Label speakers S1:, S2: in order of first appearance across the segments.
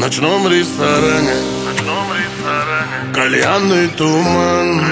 S1: ночном ресторане, кальянный туман,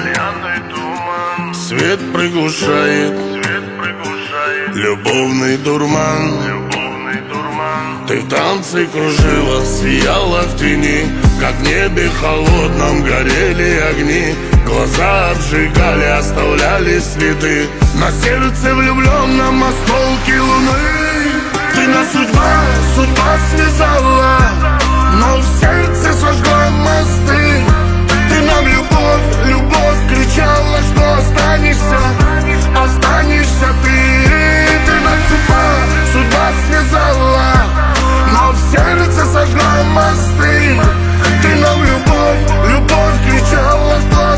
S1: свет приглушает любовный дурман. Ты в танце кружила, сияла в тени, как в небе холодном горели огни. Глаза обжигали, оставляли следы на сердце влюбленном осколке луны. Ты нас судьба связала, но в сердце сожгла мосты. Ты нам любовь кричала, что останешься ты. Ты нас судьба связала, но в сердце сожгла мосты. Ты нам любовь кричала, что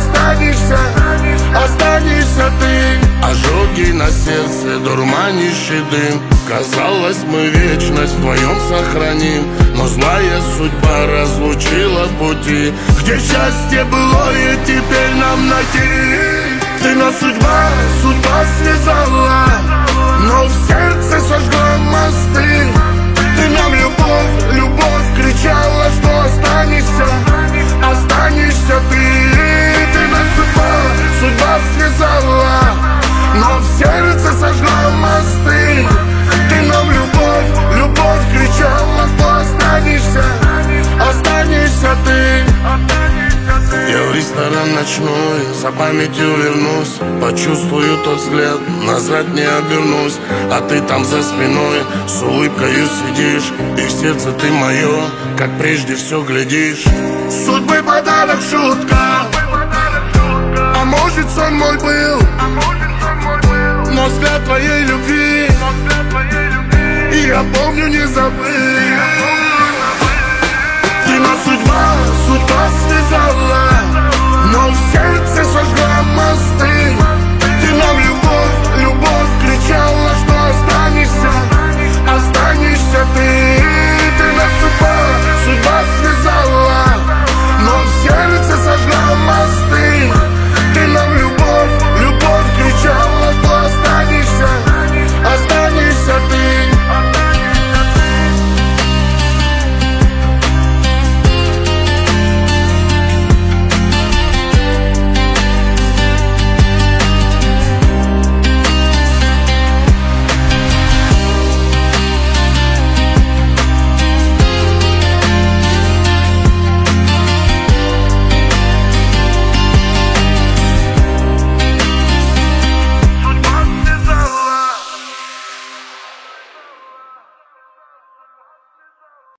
S1: останешься ты. Ожоги на сердце, дурманящий дым. Казалось, мы вечность вдвоем сохраним, но злая судьба разлучила пути. Где счастье былое, теперь нам найти. Ты нас судьба связала, но в сердце сожгла мосты. Ты нам любовь кричала, что останешься ты. Ты нас судьба связала, но в сердце сожгла мосты. Ты нам любовь кричала, что останешься ты. Я в ресторан ночной, за памятью вернусь. Почувствую тот взгляд, назад не обернусь. А ты там за спиной, с улыбкою сидишь. И в сердце ты мое, как прежде все глядишь. Судьбы подарок шутка, а может сон мой был, но взгляд твоей любви и я помню, не забыл. Ты нас